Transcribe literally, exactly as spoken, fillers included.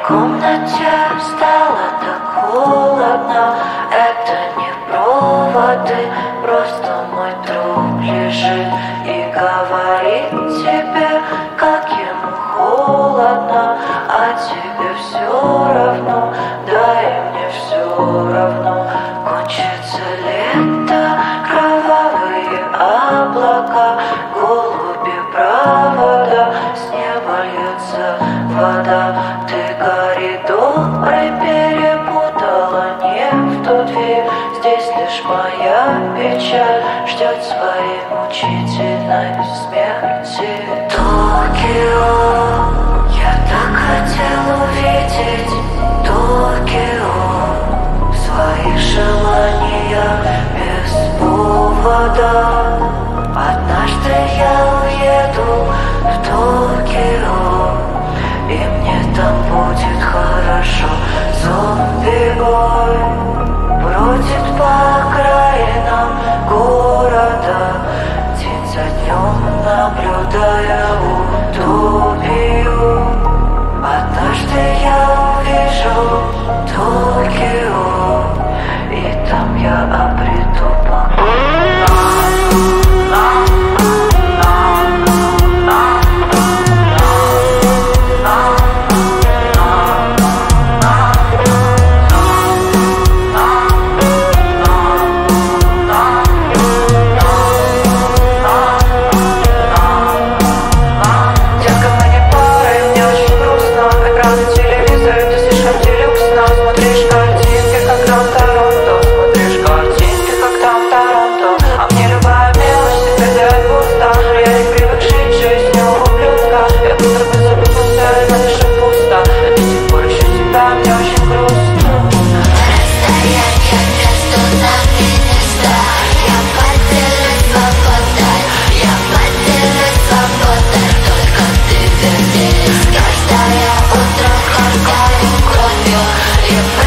комнате стало так холодно. Это не проводы, просто мой друг лежит и говорит тебе, как ему холодно. А тебе все равно, да и мне все равно. Кончится лето, кровавые облака, голуби провода, с неба льется вода. Ты коридоры перепутала, не в тот век. Здесь лишь моя печаль ждет своей мучительной смерти. Токио, я так хотел увидеть Токио, своих желаниях без повода. Однажды я уеду в Токио, и мне там будет хорошо. Зомби-бой бродит по окраинам города, день за днем наблюдая утопию. Однажды я увижу Токио, и там я обрету покой. Каждое утро, каждую кровью.